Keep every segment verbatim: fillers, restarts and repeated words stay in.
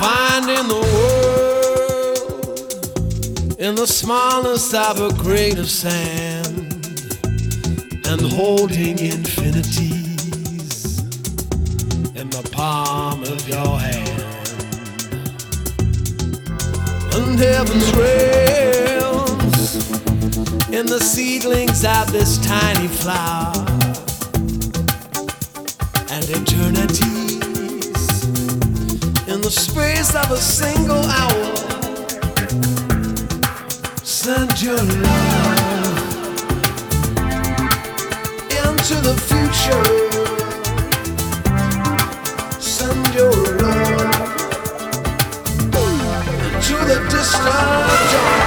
Finding the world in the smallness of a grain of sand, and holding infinities in the palm of your hand, and heaven's rails in the seedlings of this tiny flower, and eternities in the space of a single hour. Send your love into the future. Send your love into the distant dawn.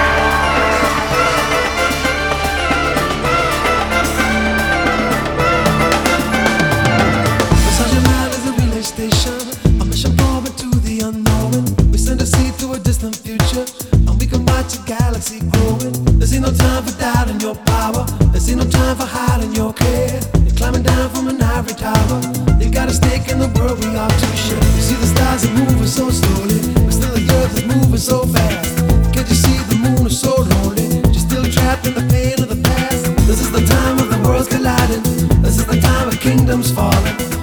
Such a man is a relay station, a mission forward to the unknown. We send a seed to a distant future, and we can watch a galaxy growing. There's ain't no time for doubt in your power. There's ain't no time for hiding your care. You're climbing down from an ivory tower. You got a stake in the world we are to share. You see the stars are moving so slowly, but still the earth is moving so fast. Can't you see the moon is so lonely? You're still trapped in the pain of the past. This is the time of the worlds colliding. This is the time of kingdoms falling.